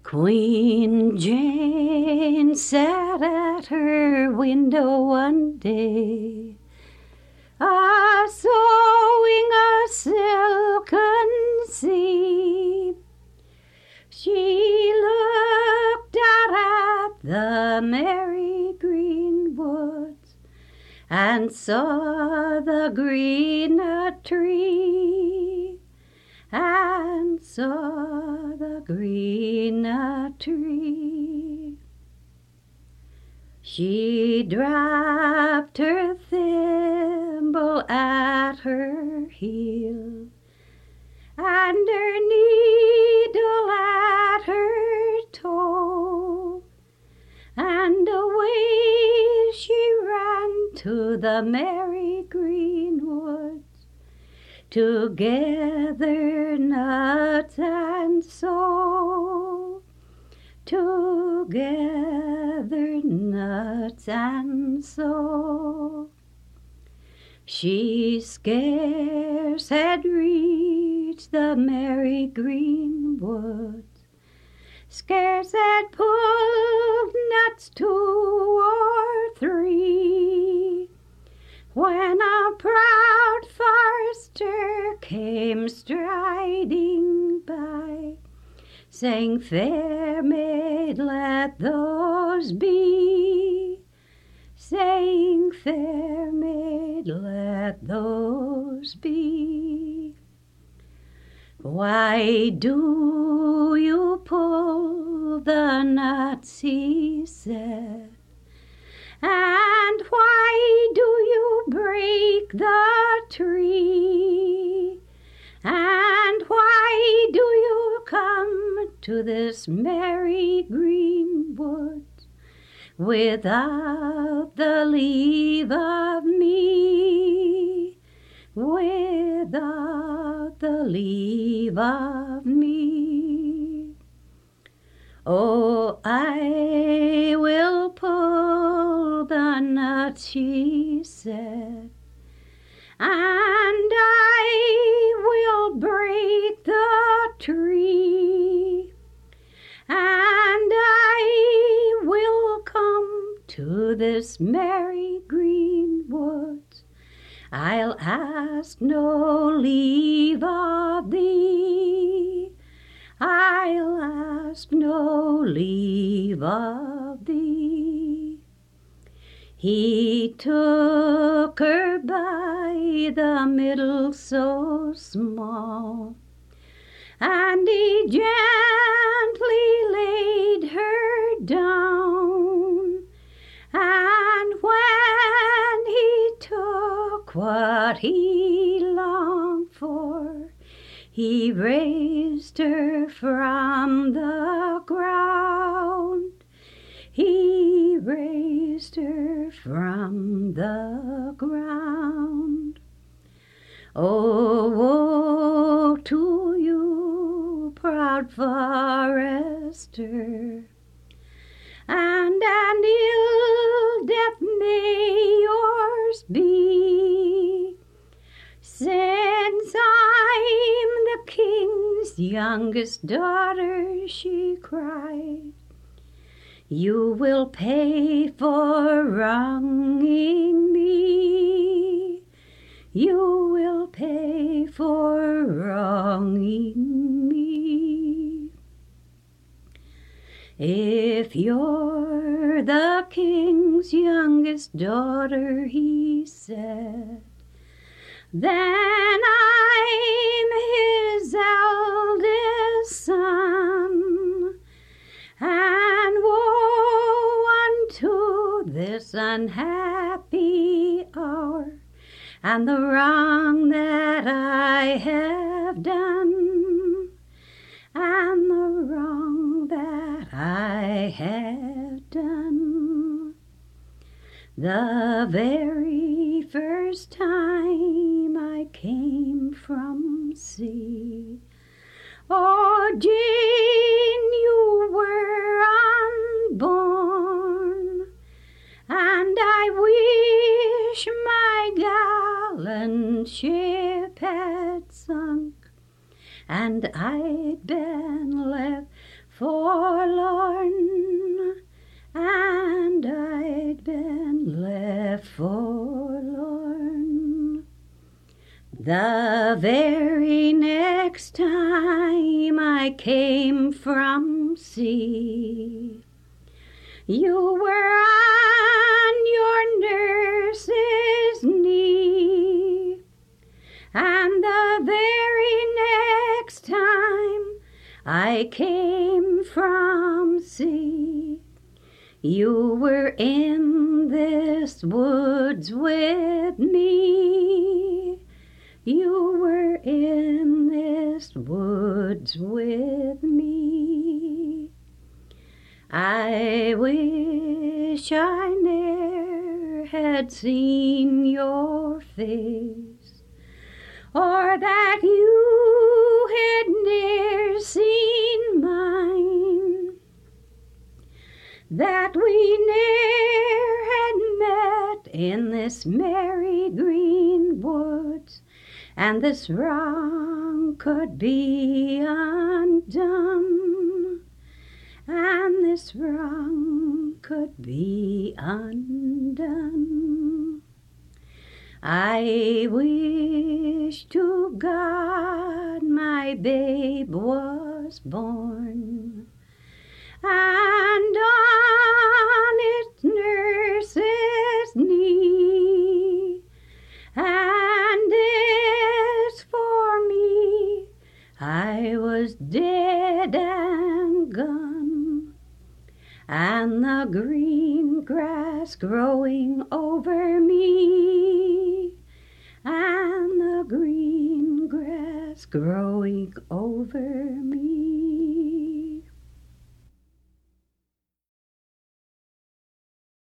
Queen Jane sat at her window one day, a-sewing a silken seam. She looked out at the merry green woods and saw the green tree, and saw the green tree. She dropped her thimble at her heel, and her needle at her toe, and away she ran to the merry green woods to gather nuts and sow, to gather nuts and sow. She scarce had reached the merry green woods, scarce had pulled nuts 2 or 3, when a proud forester came striding by, saying, "Fair maid, let those be," saying, "Fair maid, let those be." "Why do you pull the nuts?" he said, "and why do you break the tree? And why do you come to this merry green woods without the leave of me, without the leave of me?" "Oh, I will pull the nuts," she said, "and I will break the tree, and I will come to this merry green woods. I'll ask no leave of thee, I'll ask no leave of thee." He took her by the middle so small, and he gently laid her down, and when he took what he longed for, he raised her from the ground, he raised her from the ground. Oh, woe to you, proud forester, and an ill death may yours be, since I'm the king's youngest daughter," she cried. "You will pay for wronging me, you will pay for wronging me. If you're the king's youngest daughter," he said, "then I'm his eldest son, and woe unto this unhappy hour, and the wrong that I have done, and the wrong that I have done. The very first time I came from sea, oh, Jane, you were unborn, and I wish my gallant ship had sunk, and I'd been left for The very next time I came from sea, you were on your nurse's knee. And the very next time I came from sea, you were in this woods with me. You were in this woods with me. I wish I ne'er had seen your face, or that you had ne'er seen mine, that we ne'er had met in this merry green woods, and this wrong could be undone, and this wrong could be undone. I wish to God my babe was born, and on its nurse's knee, and as for me, I was dead and gone, and the green grass growing over me, and the green grass growing over me.